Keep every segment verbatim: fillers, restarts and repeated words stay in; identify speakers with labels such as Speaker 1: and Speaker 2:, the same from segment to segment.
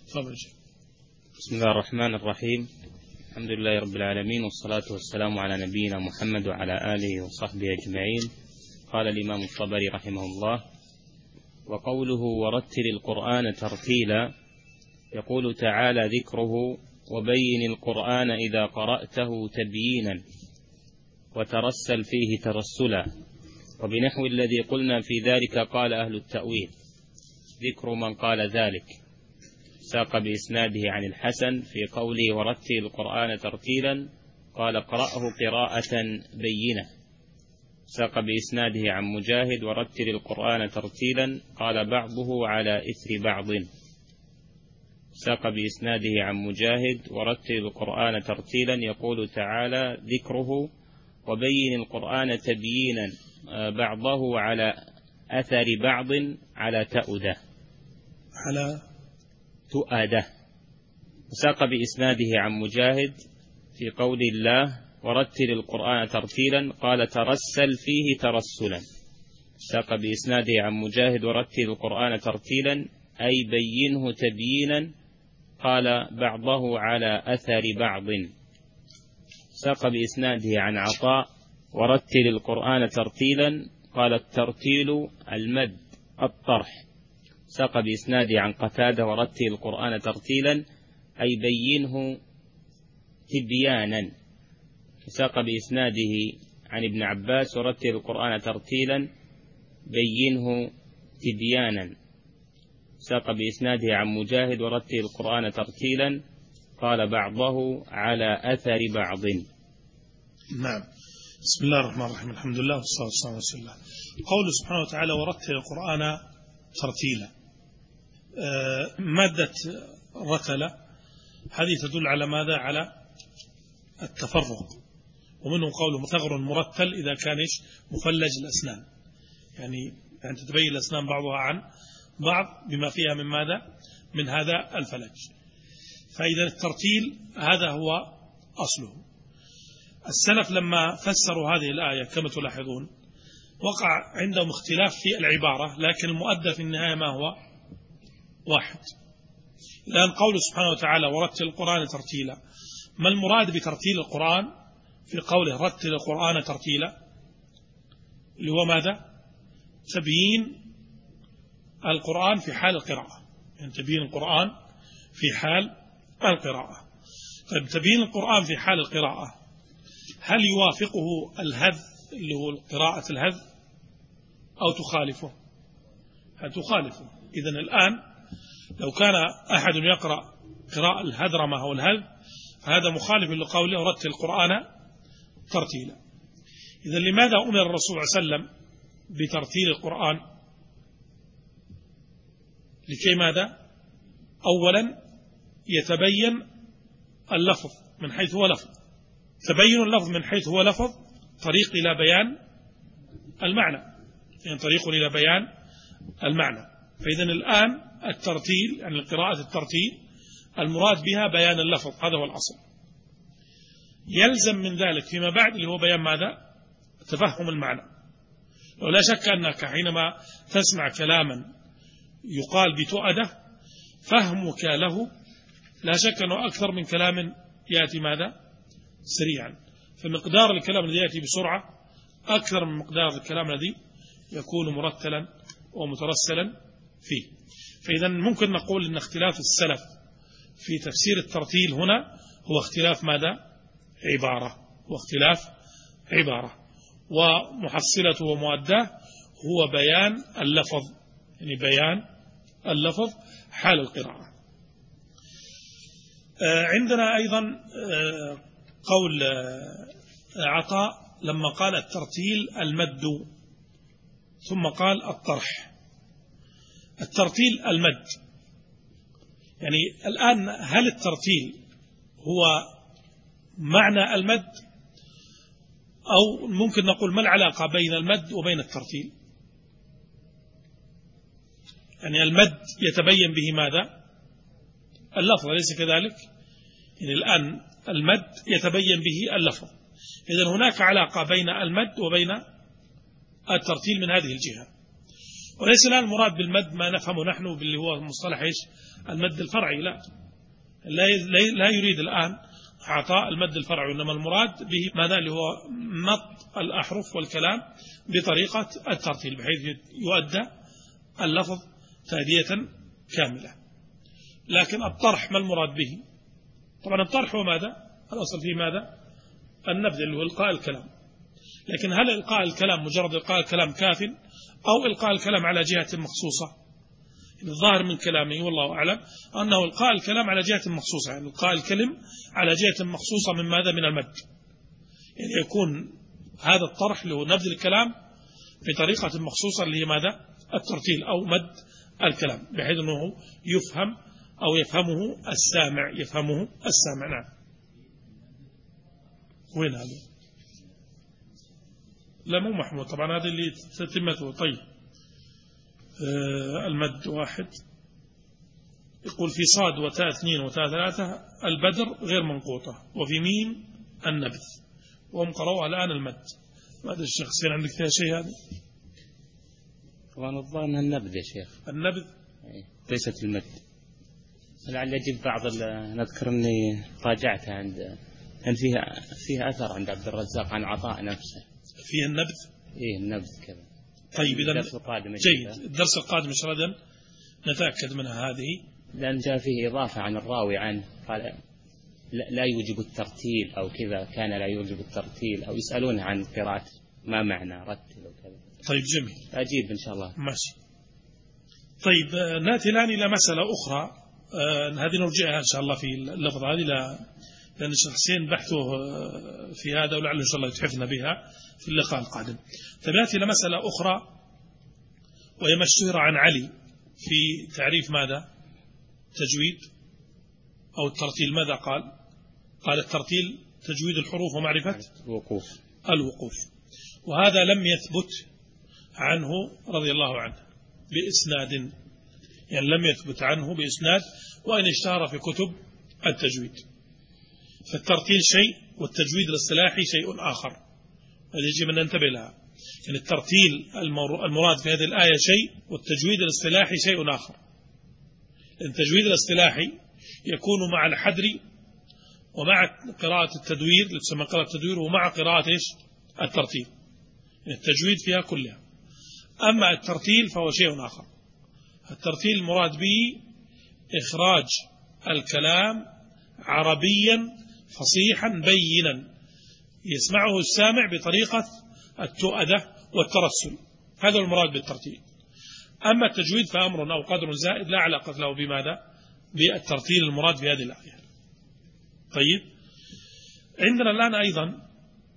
Speaker 1: طبعا.
Speaker 2: بسم الله الرحمن الرحيم. الحمد لله رب العالمين، والصلاة والسلام على نبينا محمد وعلى آله وصحبه أجمعين. قال الإمام الطبري رحمه الله: وقوله ورتل القرآن ترتيلا، يقول تعالى ذكره: وبين القرآن إذا قرأته تبيينا وترسل فيه ترسلا. وبنحو الذي قلنا في ذلك قال أهل التأويل: ذكر من قال ذلك. ساق بإسناده عن الحسن في قوله ورتل القرآن ترتيلا قال اقرأه قراءة بينة. ساق بإسناده عن مجاهد ورتل القرآن ترتيلا قال بعضه على إثر بعض. ساق بإسناده عن مجاهد ورتل القرآن ترتيلا يقول تعالى ذكره: وبين القرآن تبيينا بعضه على أثر بعض على تأده
Speaker 1: على
Speaker 2: تؤده. ساق بإسناده عن مجاهد في قول الله ورتل القرآن ترتيلا قال ترسل فيه ترسلا. ساق بإسناده عن مجاهد ورتل القرآن ترتيلا أي بينه تبيينا قال بعضه على أثر بعض. ساق بإسناده عن عطاء ورتل القرآن ترتيلا قال الترتيل المد الطرح. ساق بإسناده عن قتادة ورتل القرآن ترتيلا أي بينه تبيانا. ساق بإسناده عن ابن عباس ورتل القرآن ترتيلا بينه تبيانا. ساق بإسناده عن مجاهد ورتل القرآن ترتيلا قال بعضه على أثر بعض.
Speaker 1: نعم. بسم الله الرحمن الرحيم. الحمد لله والصلاة والسلام على رسول الله. قوله سبحانه وتعالى ورتل القرآن ترتيلا، آه مادة رتل هذه تدل على ماذا؟ على التفرق، ومنه قوله ثغر مرتل إذا كان مفلج الأسنان، يعني يعني تتبين الأسنان بعضها عن بعض بما فيها من ماذا؟ من هذا الفلج. فإذا الترتيل هذا هو أصله. السلف لما فسروا هذه الآية كما تلاحظون وقع عندهم اختلاف في العبارة، لكن المؤدى في النهاية ما هو؟ واحد. الآن قول سبحانه وتعالى ورتل القرآن ترتيلا، ما المراد بترتيل القرآن في قوله رتل القرآن ترتيلا؟ اللي هو ماذا؟ تبيين القرآن في حال القراءة، يعني تبيين القرآن في حال القراءة. طيب تبيين القرآن في حال القراءة هل يوافقه الهذ اللي هو قراءة الهذ أو تخالفه؟ هل تخالفه؟ إذن الآن لو كان أحد يقرأ قراءة الهذرمة أو الهذ فهذا مخالف لقوله رتل القرآن ترتيلا. إذن لماذا أمر الرسول صلى الله عليه وسلم بترتيل القرآن؟ لكي ماذا؟ أولا يتبين اللفظ من حيث هو لفظ. تبين اللفظ من حيث هو لفظ طريق إلى بيان المعنى، يعني طريق إلى بيان المعنى. فإذا الآن الترتيل يعني قراءة الترتيل المراد بها بيان اللفظ، هذا هو الأصل. يلزم من ذلك فيما بعد اللي هو بيان ماذا؟ تفهم المعنى. ولا شك أنك حينما تسمع كلاما يقال بتؤدة فهمك له لا شك أنه أكثر من كلام يأتي ماذا؟ سريعا. فمقدار الكلام الذي يأتي بسرعة أكثر من مقدار الكلام الذي يكون مرتلا ومترسلا فيه. فإذا ممكن نقول أن اختلاف السلف في تفسير الترتيل هنا هو اختلاف ماذا؟ عبارة، واختلاف عبارة، ومحصلته ومؤداه هو بيان اللفظ، يعني بيان اللفظ حال القراءة. عندنا أيضا قول عطاء لما قال الترتيل المد ثم قال الطرح. الترتيل المد، يعني الآن هل الترتيل هو معنى المد أو ممكن نقول ما العلاقة بين المد وبين الترتيل؟ يعني المد يتبين به ماذا؟ اللفظ، أليس كذلك؟ يعني الآن المد يتبين به اللفظ. إذن هناك علاقة بين المد وبين الترتيل من هذه الجهة. وليس الآن المراد بالمد ما نفهمه نحن باللي هو مصطلح إيش المد الفرعي، لا لا يريد الآن إعطاء المد الفرعي، إنما المراد به ماذا اللي هو مط الأحرف والكلام بطريقة الترتيل بحيث يؤدى اللفظ تأدية كاملة. لكن الطرح ما المراد به؟ طبعا الطرح هو ماذا؟ الأصل فيه ماذا؟ النبذ اللي هو إلقاء الكلام. لكن هل إلقاء الكلام مجرد إلقاء الكلام كاف أو إلقاء الكلام على جهة مخصوصة؟ الظاهر من كلامه والله أعلم أنه إلقاء الكلام على جهة مخصوصة، يعني إلقاء الكلم على جهة مخصوصة من ماذا؟ من المد. يعني يكون هذا الطرح له نبذ الكلام بطريقة مخصوصة اللي هي ماذا؟ الترتيل أو مد الكلام بحيث أنه يفهم أو يفهمه السامع يفهمه السامع. نعم. وين هذا؟ لا مو محمود طبعا، هذا اللي تتمته. طيب آه المد واحد. يقول في صاد وتاء اثنين وتاء ثلاثة البدر غير منقوطة، وفي ميم النبذ، وهم قرأوا الآن المد. ماذا الشيخ سين عندك فيها شيء هذا؟
Speaker 2: طبعا الظاهر أنها النبذ يا شيخ.
Speaker 1: النبذ
Speaker 2: ليست المد. لعل يجب بعض نذكر أني راجعتها عند كان فيها فيها أثر عند عبد الرزاق عن عطاء نفسه
Speaker 1: فيها النبذ.
Speaker 2: إيه النبذ كذا.
Speaker 1: طيب إذا
Speaker 2: الدرس القادم
Speaker 1: جيد، الدرس القادم إن شاء الله نتأكد منها هذه،
Speaker 2: لأن جاء فيه إضافة عن الراوي عنه قال لا يوجب الترتيل أو كذا، كان لا يوجب الترتيل، أو يسألون عن قراءة ما معنى رتل وكذا.
Speaker 1: طيب جميل،
Speaker 2: أجيب إن شاء الله.
Speaker 1: ماشي. طيب نأتي الآن إلى مسألة أخرى، آه هذه نرجعها إن شاء الله في اللفظ هذه، لأن الشيخ حسين بحثه في هذا ولعله إن شاء الله يتحفنا بها في اللقاء القادم. نأتي إلى مسألة أخرى وهي ما اشتهر عن علي في تعريف ماذا؟ تجويد أو الترتيل. ماذا قال؟ قال الترتيل تجويد الحروف ومعرفة
Speaker 2: الوقوف
Speaker 1: الوقوف وهذا لم يثبت عنه رضي الله عنه بإسناد، يعني لم يثبت عنه بإسناد، وإن اشتهر في كتب التجويد. فالترتيل شيء والتجويد الاصطلاحي شيء آخر، هذه يجب أن ننتبه لها. يعني الترتيل المراد في هذه الآية شيء، والتجويد الاصطلاحي شيء آخر. التجويد الاصطلاحي يكون مع الحدر ومع قراءة التدوير اللي تسمى قراءة التدوير، ومع قراءة إيش؟ الترتيل. يعني التجويد فيها كلها. أما الترتيل فهو شيء آخر. الترتيل المراد به إخراج الكلام عربيا فصيحا بينا يسمعه السامع بطريقة التؤدة والترسل، هذا المراد بالترتيل. أما التجويد فأمر أو قدر زائد لا علاقة له بماذا؟ بالترتيل المراد في هذه الآية. طيب عندنا الآن أيضا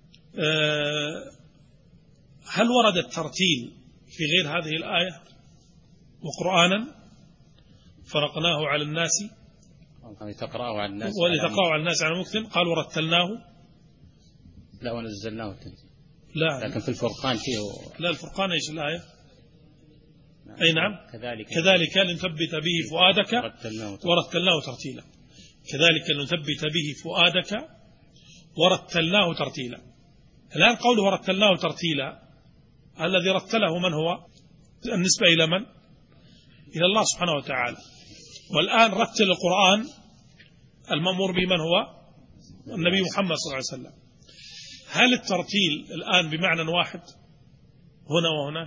Speaker 1: هل ورد الترتيل في غير هذه الآية؟ وقرآنا فرقناه على الناس
Speaker 2: ولتقرأه على الناس
Speaker 1: ولتقرأه على الناس على مكث، قال ورتلناه
Speaker 2: لا ونزلناه تنزيل.
Speaker 1: لا
Speaker 2: لكن في الفرقان فيه
Speaker 1: لا الفرقان ايش الآية؟ نعم. أي نعم
Speaker 2: كذلك
Speaker 1: كذلك لنثبت به فؤادك ورتلناه ترتيلا. كذلك لنثبت به فؤادك ورتلناه ترتيلا. الآن قوله ورتلناه ترتيلا، الذي رتله من هو؟ النسبة إلى من؟ إلى الله سبحانه وتعالى. والآن رتل القرآن المأمور به من هو؟ النبي محمد صلى الله عليه وسلم. هل الترتيل الآن بمعنى واحد هنا وهناك؟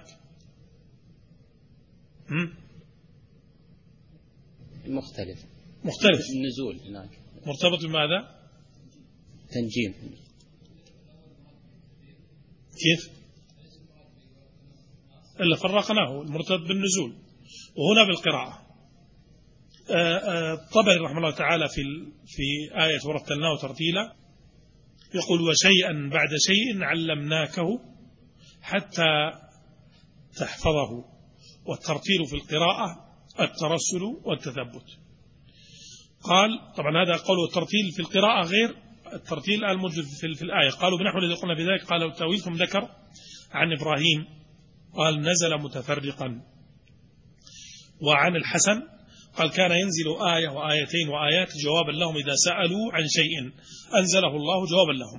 Speaker 2: مختلف
Speaker 1: مختلف
Speaker 2: النزول هناك
Speaker 1: مرتبط بماذا؟
Speaker 2: تنجيم.
Speaker 1: كيف؟ إلا فرقناه المرتبط بالنزول، وهنا بالقراءة. الطبري رحمه الله تعالى في في آية ورتلناه ترتيلا يقول وشيئا بعد شيء علمناكه حتى تحفظه، والترتيل في القراءة الترسل والتثبت. قال طبعا هذا قول الترتيل في القراءة غير الترتيل الموجود في الآية. قالوا بنحو الذي قلنا في ذلك. قالوا التأويل ثم ذكر عن إبراهيم قال نزل متفرقا، وعن الحسن قال كان ينزل آية وآيتين وآيات جوابا لهم إذا سألوا عن شيء أنزله الله جوابا لهم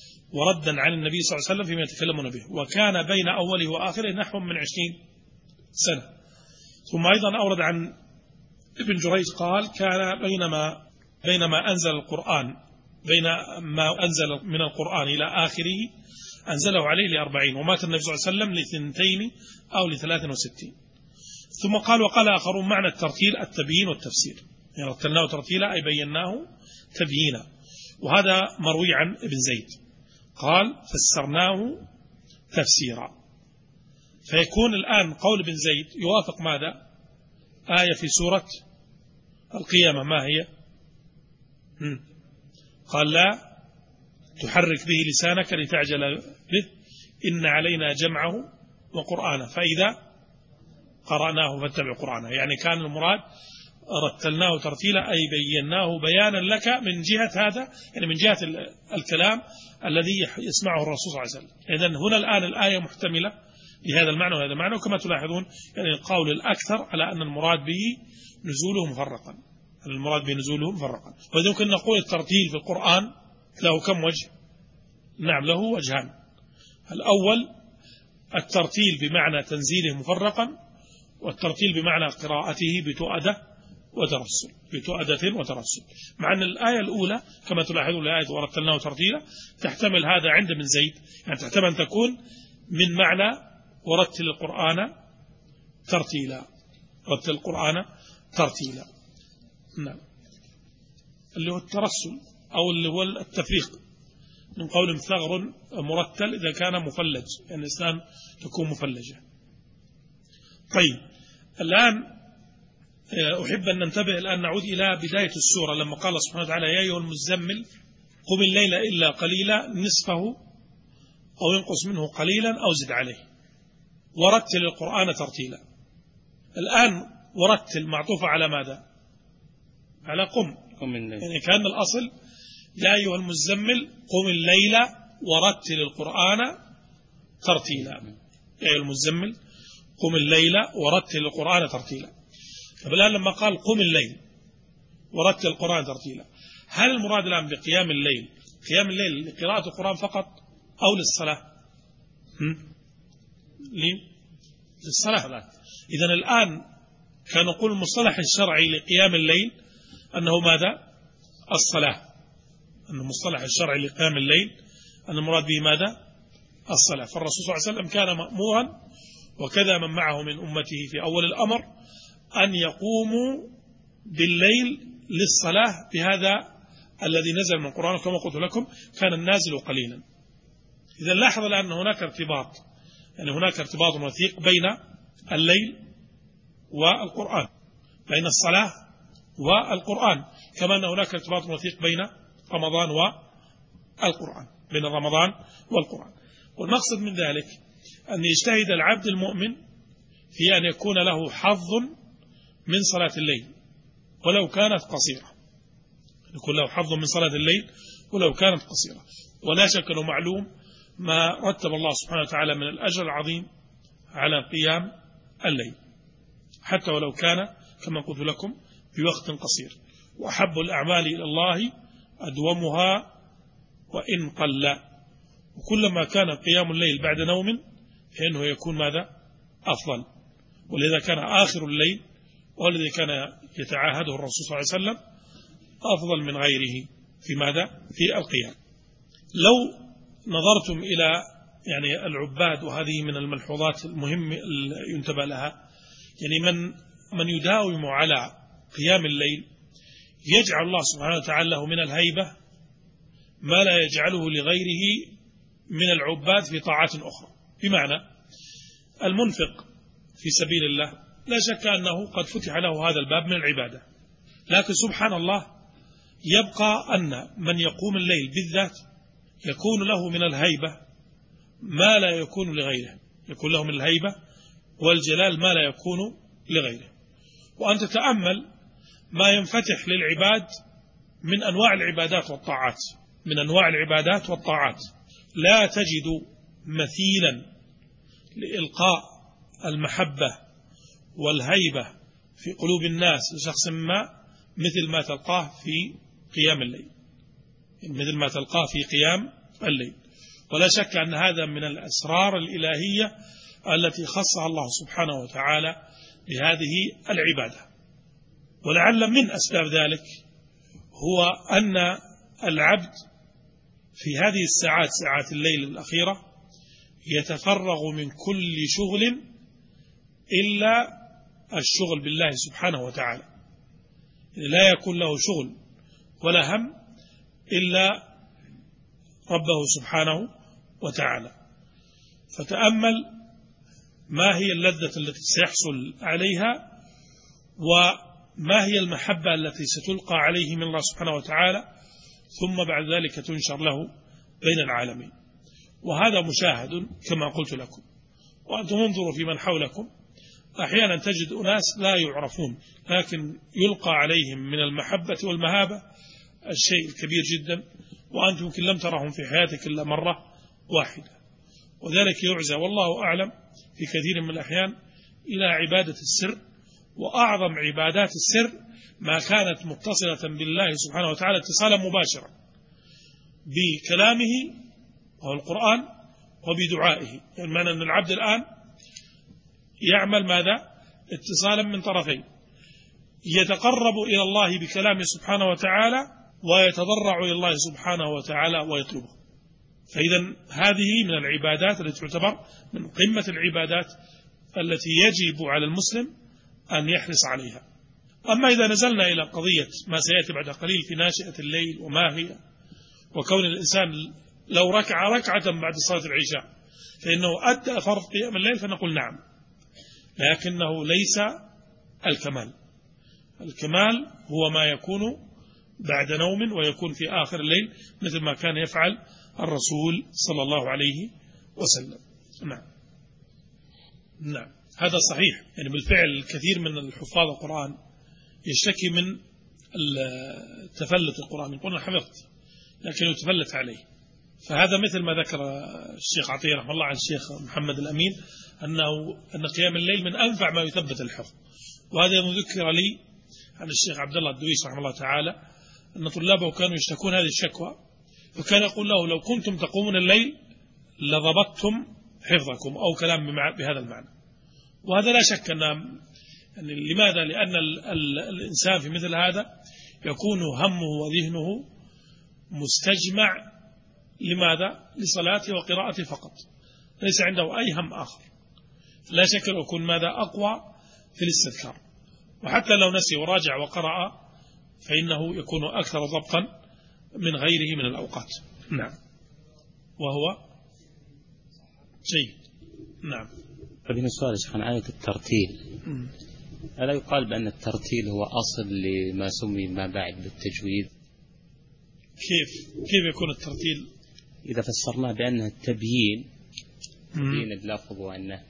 Speaker 1: وردا عن النبي صلى الله عليه وسلم فيما يتكلمون به، وكان بين أوله وآخره نحو من عشرين سنة. ثم أيضا أورد عن ابن جريج قال كان بينما بينما أنزل القرآن بين ما أنزل من القرآن إلى آخره أنزله عليه لأربعين، ومات النبي صلى الله عليه وسلم لثنتين أو لثلاث وستين. ثم قال وقال آخرون معنى الترتيل التبيين والتفسير، يعني رتلناه ترتيلا أي بيناه تبيينا، وهذا مروي عن ابن زيد قال فسرناه تفسيرا. فيكون الآن قول ابن زيد يوافق ماذا؟ آية في سورة القيامة، ما هي؟ قال لا تحرك به لسانك لتعجل به إن علينا جمعه وقرآنه فإذا قرأناه فاتبع قرآنه. يعني كان المراد رتلناه ترتيلا أي بيناه بيانا لك من جهة هذا، يعني من جهة الكلام الذي يسمعه الرسول صلى الله عليه وسلم. إذن هنا الآن الآية محتملة لهذا المعنى وهذا المعنى، وكما تلاحظون يعني القول الأكثر على أن المراد به نزوله مفرقا، المراد بنزوله مفرقا. وإذا يمكن نقول الترتيل في القرآن له كم وجه؟ نعم له وجهان. الأول الترتيل بمعنى تنزيله مفرقا، والترتيل بمعنى قراءته بتؤدة وترسل، بتؤدة وترسل. مع أن الآية الأولى كما تلاحظون الآية ورتلناه ترتيلا تحتمل هذا عند ابن زيد، يعني تحتمل أن تكون من معنى ورتل القرآن ترتيلا، رتل القرآن ترتيلا. نعم، اللي هو الترسل أو اللي هو التفريق من قول ثغر مرتل إذا كان مفلج، يعني الإنسان تكون مفلجة. طيب الآن أحب أن ننتبه الآن، نعود إلى بداية السورة لما قال سبحانه وتعالى يا أيها المزمل قم الليل إلا قليلا نصفه أو ينقص منه قليلا أو زد عليه ورتل القرآن ترتيلا. الآن ورتل معطوفة على ماذا؟ على قم،
Speaker 2: قم الليل.
Speaker 1: يعني كان الأصل يا أيها المزمل قم الليل ورتل القرآن ترتيلا، يا أيها المزمل قم الليل ورتل القرآن ترتيلا. طب الآن لما قال قم الليل ورتل القرآن ترتيلا، هل المراد الآن بقيام الليل قيام الليل لقراءة القرآن فقط أو للصلاة؟ للصلاة. إذن الآن كان نقول المصطلح الشرعي لقيام الليل أنه ماذا؟ الصلاة، أن المصطلح الشرعي لقيام الليل أن المراد به ماذا؟ الصلاة. فالرسول صلى الله عليه وسلم كان مأمورا وكذا من معه من أمته في أول الأمر أن يقوموا بالليل للصلاة بهذا الذي نزل من القرآن، كما قلت لكم كان النازل قليلا. إذا لاحظ الآن هناك ارتباط، يعني هناك ارتباط وثيق بين الليل والقرآن، بين الصلاة والقرآن، كما أن هناك ارتباط وثيق بين رمضان والقرآن، بين رمضان والقرآن. والمقصد من ذلك أن يجتهد العبد المؤمن في أن يكون له حظ من صلاة الليل ولو كانت قصيرة، يكون له حظ من صلاة الليل ولو كانت قصيرة. ولا شك أنه معلوم ما رتب الله سبحانه وتعالى من الأجر العظيم على قيام الليل، حتى ولو كان كما قلت لكم بوقت قصير. وأحب الأعمال إلى الله أدومها وإن قل، وكلما كان قيام الليل بعد نوم فإنه يكون ماذا؟ أفضل. ولذا كان آخر الليل والذي كان يتعاهده الرسول صلى الله عليه وسلم أفضل من غيره في ماذا؟ في القيام. لو نظرتم إلى يعني العباد، وهذه من الملحوظات المهم ينتبه لها، يعني من من يداوم على قيام الليل يجعل الله سبحانه وتعالى له من الهيبة ما لا يجعله لغيره من العباد في طاعات أخرى. بمعنى المنفق في سبيل الله لا شك أنه قد فتح له هذا الباب من العبادة، لكن سبحان الله يبقى أن من يقوم الليل بالذات يكون له من الهيبة ما لا يكون لغيره، يكون له من الهيبة والجلال ما لا يكون لغيره. وأن تتأمل ما ينفتح للعباد من أنواع العبادات والطاعات، من أنواع العبادات والطاعات لا تجد مثيلا لإلقاء المحبة والهيبة في قلوب الناس لشخص ما مثل ما تلقاه في قيام الليل، مثل ما تلقاه في قيام الليل. ولا شك أن هذا من الأسرار الإلهية التي خصها الله سبحانه وتعالى بهذه العبادة. ولعل من أسباب ذلك هو أن العبد في هذه الساعات ساعات الليل الأخيرة يتفرغ من كل شغل إلا الشغل بالله سبحانه وتعالى، لا يكون له شغل ولا هم إلا ربه سبحانه وتعالى. فتأمل ما هي اللذة التي سيحصل عليها، وما هي المحبة التي ستلقى عليه من الله سبحانه وتعالى، ثم بعد ذلك تنشر له بين العالمين. وهذا مشاهد كما قلت لكم. وأنتم انظروا في من حولكم، أحيانا تجد أناس لا يعرفون لكن يلقى عليهم من المحبة والمهابة الشيء الكبير جدا، وأنتم يمكن لم ترهم في حياتك إلا مرة واحدة. وذلك يعزى والله أعلم في كثير من الأحيان إلى عبادة السر. وأعظم عبادات السر ما كانت متصلة بالله سبحانه وتعالى اتصالا مباشرا بكلامه وهو القرآن وبدعائه. يعني معنى أن العبد الآن يعمل ماذا؟ اتصالا من طرفين، يتقرب إلى الله بكلامه سبحانه وتعالى ويتضرع إلى الله سبحانه وتعالى ويطلبه. فإذا هذه من العبادات التي تعتبر من قمة العبادات التي يجب على المسلم أن يحرص عليها. أما إذا نزلنا إلى قضية ما سيأتي بعد قليل في ناشئة الليل وما هي، وكون الإنسان لو ركع ركعة بعد صلاة العشاء فإنه أدى فرض قيام الليل، فنقول نعم، لكنه ليس الكمال. الكمال هو ما يكون بعد نوم ويكون في آخر الليل مثل ما كان يفعل الرسول صلى الله عليه وسلم. نعم نعم هذا صحيح. يعني بالفعل الكثير من الحفاظ القرآن يشتكي من تفلت القرآن، يقول أنا حفظت لكن يتفلت عليه. فهذا مثل ما ذكر الشيخ عطية رحمه الله عن الشيخ محمد الأمين أنه أن قيام الليل من أنفع ما يثبت الحفظ. وهذا يذكر لي عن الشيخ عبد الله الدويش رحمه الله تعالى أن طلابه كانوا يشتكون هذه الشكوى، فكان يقول له لو كنتم تقومون الليل لضبطتم حفظكم، أو كلام بهذا المعنى. وهذا لا شك أن يعني لماذا؟ لأن ال ال الإنسان في مثل هذا يكون همه وذهنه مستجمع لماذا؟ لصلاته وقراءته فقط، ليس عنده أي هم آخر. لا شك أن يكون ماذا؟ أقوى في الاستذكار. وحتى لو نسي وراجع وقرأ فإنه يكون أكثر ضبطا من غيره من الأوقات. نعم وهو جيد. نعم.
Speaker 2: فبين السؤال عن آية الترتيل، ألا يقال بأن الترتيل هو أصل لما سمي ما بعد بالتجويد؟
Speaker 1: كيف كيف يكون الترتيل؟
Speaker 2: إذا فسرناه بأنه التبيين، تبيين اللفظ وأنه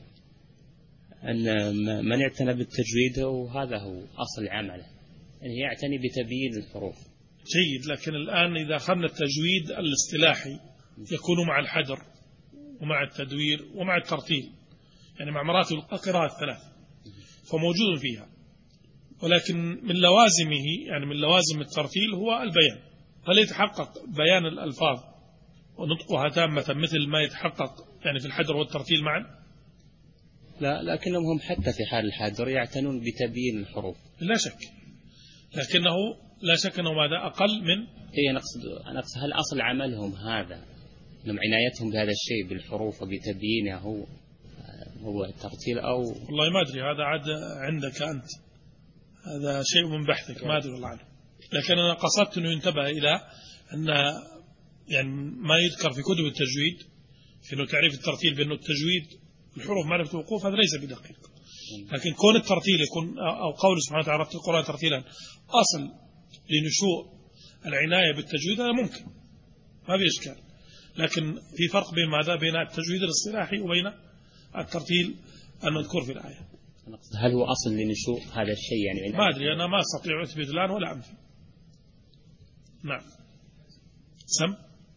Speaker 2: أن من اعتنى بالتجويد وهذا هو أصل عمله، يعني يعتني بتبيين الحروف.
Speaker 1: جيد. لكن الآن إذا أخذنا التجويد الاصطلاحي يكون مع الحجر ومع التدوير ومع الترتيل، يعني مع مراتب القراءة الثلاث، فموجود فيها. ولكن من لوازمه يعني من لوازم الترتيل هو البيان، هل يتحقق بيان الألفاظ ونطقها تامة مثل ما يتحقق يعني في الحجر والترتيل معا؟
Speaker 2: لا، لكنهم هم حتى في حال الحجر يعتنون بتبيين الحروف.
Speaker 1: لا شك، لكنه لا شك أنه ماذا أقل من
Speaker 2: هي نقصد أنا أقصد هل أصل عملهم هذا أنهم عنايتهم بهذا الشيء بالحروف وبتبيينه هو هو الترتيل أو
Speaker 1: والله ما أدري، هذا عاد عندك أنت، هذا شيء من بحثك ما أدري والله عنه. لكن أنا قصدت أنه ينتبه إلى أن يعني ما يذكر في كتب التجويد في أنه تعريف الترتيل بأنه التجويد الحروف معرفة الوقوف، هذا ليس بدقيق. لكن كون الترتيل يكون أو قول سبحانه وتعالى رتل القرآن ترتيلا أصل لنشوء العناية بالتجويد، هذا ممكن ما في إشكال. لكن في فرق بين ماذا؟ بين التجويد الاصطلاحي وبين الترتيل المذكور في الآية.
Speaker 2: هل هو أصل لنشوء هذا الشيء؟ يعني
Speaker 1: ما أدري، أنا ما أستطيع أثبت الآن ولا أنفي. نعم. سم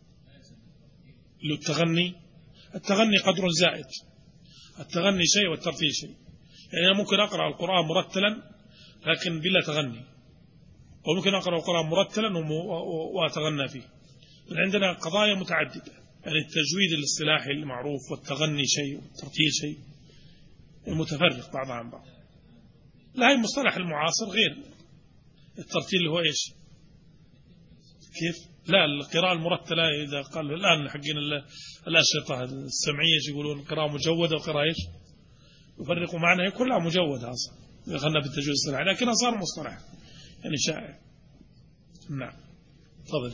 Speaker 1: التغني التغني قدر زائد، التغني شيء والترتيل شيء. يعني أنا ممكن أقرأ القرآن مرتلا لكن بلا تغني، وممكن أقرأ القرآن مرتلا وأتغنى فيه. عندنا قضايا متعددة، يعني التجويد الاصطلاحي المعروف والتغني شيء والترتيل شيء. المتفرق بعض عن بعض. لا، هي مصطلح المعاصر غير الترتيل اللي هو إيش كيف؟ لا، القراءة المرتلة إذا قال الآن حقين الأشرطة السمعية يقولون قراءة مجودة وقراءة إيش يفرقوا معنا، هي كلها مجودة أصلا دخلنا بالتجويد الصلاح، لكنها صار مصطلح يعني شائع. نعم تفضل.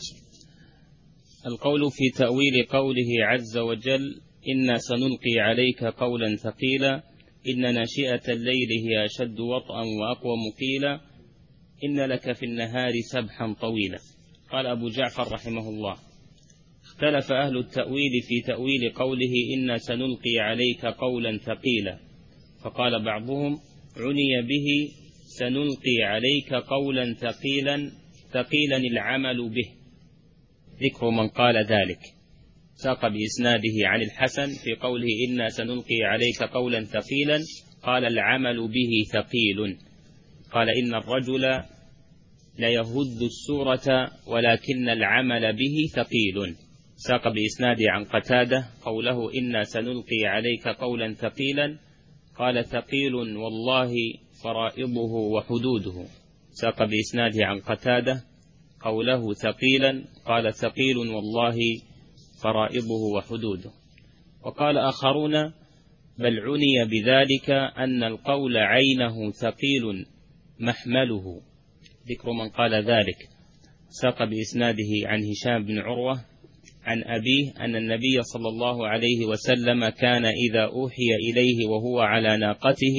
Speaker 2: القول في تأويل قوله عز وجل إنا سنلقي عليك قولا ثقيلا إن ناشئة الليل هي أشد وطئا وأقوى مقيلا إن لك في النهار سبحا طويلا. قال أبو جعفر رحمه الله: اختلف أهل التأويل في تأويل قوله إنا سنلقي عليك قولا ثقيلا، فقال بعضهم: عني به سنلقي عليك قولا ثقيلا ثقيلا العمل به. ذكر من قال ذلك ساق بإسناده عن الحسن في قوله إنا سنلقي عليك قولا ثقيلا قال العمل به ثقيل. قال إن الرجل ليهد السورة ولكن العمل به ثقيل. ساق بإسناده عن قتادة قوله إنا سنلقي عليك قولا ثقيلا قال ثقيل والله فرائضه وحدوده. ساق بإسناده عن قتادة قوله ثقيلا قال ثقيل والله فرائضه وحدوده. وقال آخرون بل عني بذلك أن القول عينه ثقيل محمله. ذكر من قال ذلك ساق بإسناده عن هشام بن عروة عن أبيه أن النبي صلى الله عليه وسلم كان إذا أوحي إليه وهو على ناقته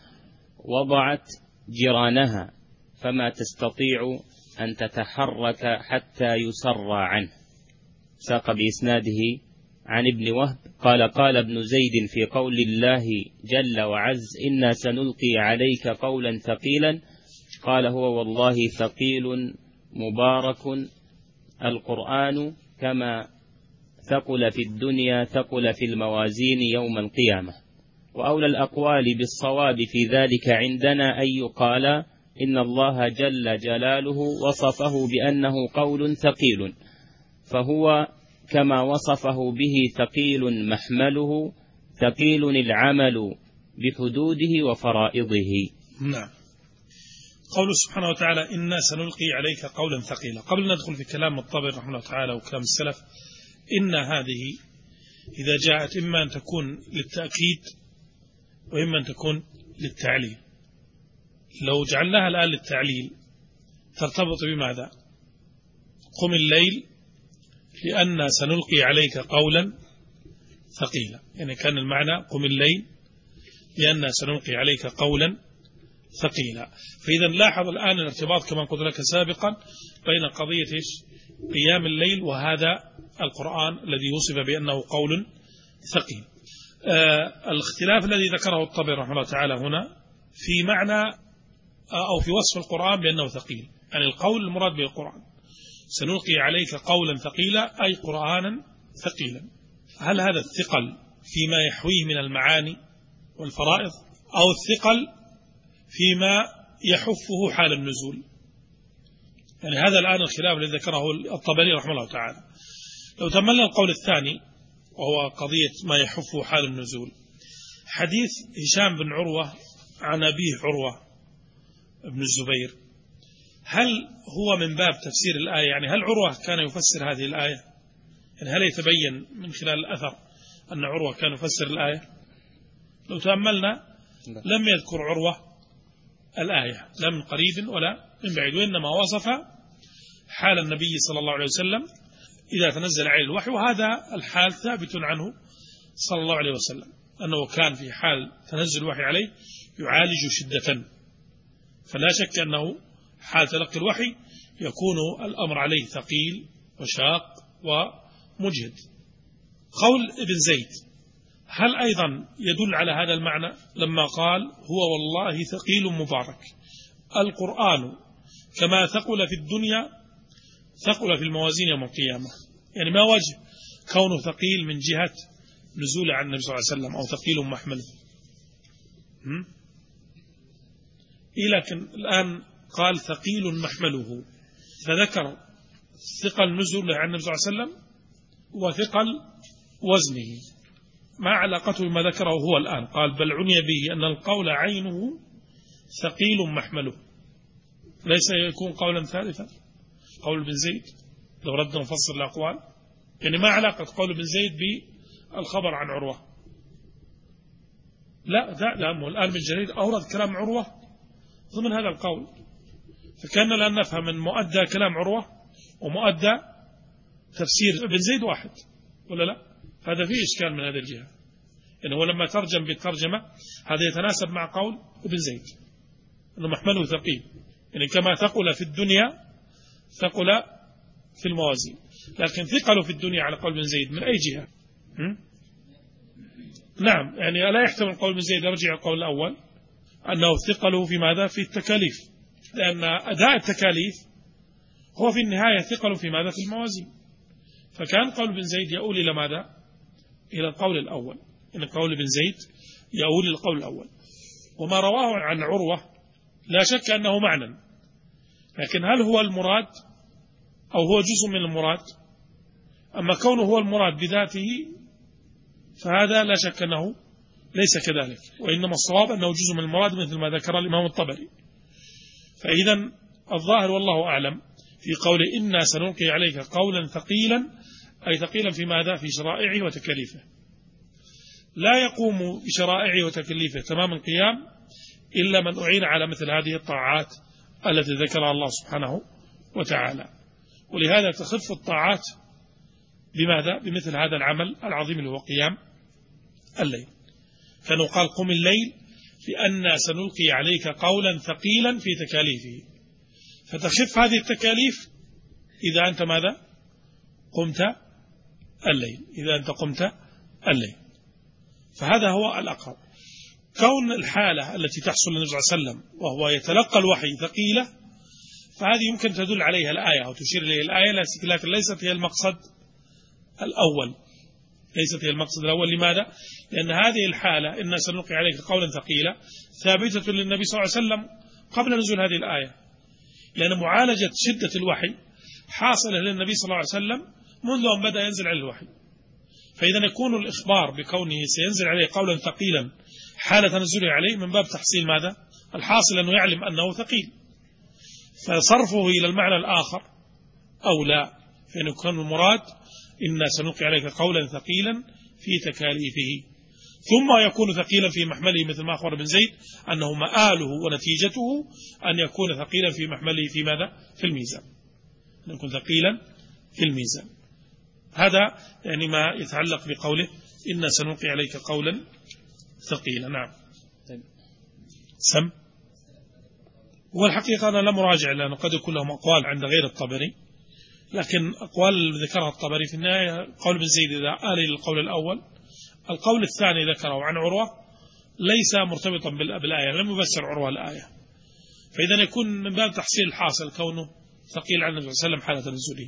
Speaker 2: وضعت جرانها فما تستطيع أن تتحرك حتى يسرى عنه. ساق بإسناده عن ابن وهب قال قال ابن زيد في قول الله جل وعز إنا سنلقي عليك قولا ثقيلا قال هو والله ثقيل مبارك القرآن كما ثقل في الدنيا ثقل في الموازين يوم القيامة. وأولى الأقوال بالصواب في ذلك عندنا أن يقال إن الله جل جلاله وصفه بأنه قول ثقيل فهو كما وصفه به ثقيل محمله ثقيل العمل بحدوده وفرائضه.
Speaker 1: نعم. قوله سبحانه وتعالى إنا سنلقي عليك قولا ثقيلا. قبل أن ندخل في كلام الطبري رحمه الله تعالى وكلام السلف، إن هذه إذا جاءت إما أن تكون للتأكيد وإما أن تكون للتعليل. لو جعلناها الآن للتعليل ترتبط بماذا؟ قم الليل لأن سنلقي عليك قولا ثقيلا، يعني كان المعنى قم الليل لأن سنلقي عليك قولا ثقيلا. فإذا لاحظ الآن الارتباط كما قلت لك سابقا بين قضية قيام الليل وهذا القرآن الذي وصف بأنه قول ثقيل. آه الاختلاف الذي ذكره الطبري رحمه الله تعالى هنا في معنى أو في وصف القرآن بأنه ثقيل، يعني القول المراد به القرآن سنلقي عليك قولا ثقيلا أي قرآنا ثقيلا. هل هذا الثقل فيما يحويه من المعاني والفرائض أو الثقل فيما يحفه حال النزول؟ يعني هذا الآن الخلاف الذي ذكره الطبري رحمه الله تعالى. لو تملنا القول الثاني وهو قضية ما يحفه حال النزول، حديث هشام بن عروة عن أبيه عروة ابن الزبير، هل هو من باب تفسير الآية؟ يعني هل عروة كان يفسر هذه الآية؟ يعني هل يتبين من خلال الأثر أن عروة كان يفسر الآية؟ لو تأملنا لم يذكر عروة الآية لا من قريب ولا من بعيد، وإنما وصف حال النبي صلى الله عليه وسلم إذا تنزل عليه الوحي، وهذا الحال ثابت عنه صلى الله عليه وسلم أنه كان في حال تنزل الوحي عليه يعالج شدة، فلا شك أنه حال تلقي الوحي يكون الأمر عليه ثقيل وشاق ومجهد. قول ابن زيد هل أيضا يدل على هذا المعنى لما قال هو والله ثقيل مبارك القرآن كما ثقل في الدنيا ثقل في الموازين يوم القيامة؟ يعني ما وجه كونه ثقيل من جهة نزول عن النبي صلى الله عليه وسلم أو ثقيل محمل؟ إيه لكن الآن قال ثقيل محمله، فذكر ثقل نزول عن النبي صلى الله عليه وسلم وثقل وزنه، ما علاقته بما ذكره هو الآن؟ قال بل عني به أن القول عينه ثقيل محمله، ليس يكون قولا ثالثا قول بن زيد لو ردنا نفصل الأقوال. يعني ما علاقة قول بن زيد بالخبر عن عروة؟ لا لا لا الآن بن جرير أورد كلام عروة ضمن هذا القول، فكان لأن نفهم من مؤدى كلام عروة ومؤدى تفسير ابن زيد واحد ولا لا؟ هذا فيه إشكال من هذه الجهة. يعني هو لما ترجم بالترجمة هذا يتناسب مع قول ابن زيد أنه محمله ثقيل، يعني كما ثقل في الدنيا ثقل في الموازين، لكن ثقله في الدنيا على قول ابن زيد من أي جهة؟ م? نعم، يعني لا يحتمل قول ابن زيد يرجع القول الأول أنه ثقله في ماذا؟ في التكاليف، لأن أداء التكاليف هو في النهاية ثقله في ماذا؟ في الموازين. فكان قول ابن زيد يؤول إلى ماذا؟ إلى القول الأول، إن قول ابن زيد يؤول إلى القول الأول. وما رواه عن عروة لا شك أنه معنى، لكن هل هو المراد أو هو جزء من المراد؟ أما كونه هو المراد بذاته فهذا لا شك أنه ليس كذلك، وإنما الصواب أنه جزء من المراد مثل ما ذكر الإمام الطبري. فإذا الظاهر والله أعلم في قول إنا سنلقي عليك قولا ثقيلا، أي ثقيلا في ماذا؟ في شرائعه وتكاليفه، لا يقوم بشرائعه وتكاليفه تمام القيام إلا من أعين على مثل هذه الطاعات التي ذكرها الله سبحانه وتعالى. ولهذا تخف الطاعات بماذا؟ بمثل هذا العمل العظيم اللي هو قيام الليل. كانوا قال قم الليل لأننا سنلقي عليك قولا ثقيلا في تكاليفه، فتخف هذه التكاليف إذا أنت ماذا؟ قمت الليل، إذا أنت قمت الليل. فهذا هو الأقرب. كون الحالة التي تحصل للنبي صلى الله عليه وسلم وهو يتلقى الوحي ثقيلة، فهذه يمكن تدل عليها الآية أو تشير إليها الآية، لكن ليست هي المقصد الأول، ليست هي المقصد الأول. لماذا؟ لأن هذه الحالة إن سنلقي عليك قولا ثقيلا ثابتة للنبي صلى الله عليه وسلم قبل نزول هذه الآية، لأن معالجة شدة الوحي حاصلة للنبي صلى الله عليه وسلم منذ أن بدأ ينزل عليه الوحي. فإذا يكون الإخبار بكونه سينزل عليه قولا ثقيلا حالة نزوله عليه من باب تحصيل ماذا؟ الحاصل أنه يعلم أنه ثقيل، فصرفه إلى المعنى الآخر أو لا، فإن يكون المراد إنا سنلقي عليك قولا ثقيلا في تكاليفه، ثم يكون ثقيلا في محمله مثل ما أخبر ابن زيد أنه مآله ونتيجته أن يكون ثقيلا في محمله في ماذا؟ في الميزان، أن يكون ثقيلا في الميزان. هذا يعني ما يتعلق بقوله إنا سنلقي عليك قولا ثقيلا. نعم. سم. والحقيقة أنا لم أراجع لأنه قد يكون لهم أقوال عند غير الطبري، لكن أقوال ذكرها الطبري في النهاية قول ابن زيد إذا آل إلى القول الأول. القول الثاني ذكره عن عروة ليس مرتبطا بالآية، لم يفسر عروة الآية، فإذا يكون من باب تحصيل الحاصل كونه ثقيل عن النبي صلى الله عليه وسلم حالة نزوله.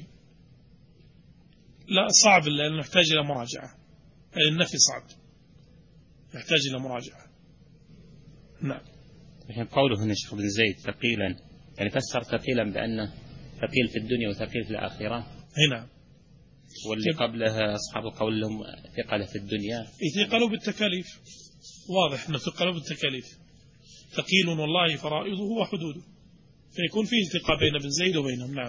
Speaker 1: لا صعب لأنه يحتاج إلى مراجعة، أي النفي صعب يحتاج إلى مراجعة. نعم.
Speaker 2: الحين قوله هنا شيخ بن زيد ثقيلا، يعني فسر ثقيلا بأنه ثقيل في الدنيا وثقيل في الآخرة.
Speaker 1: هنا
Speaker 2: واللي قبلها أصحاب قول لهم ثقل في الدنيا،
Speaker 1: ثقلوا بالتكاليف، واضح أنه ثقلوا بالتكاليف، ثقيل والله فرائضه وحدوده، فيكون فيه ثقة بين ابن زيد وبينهم. نعم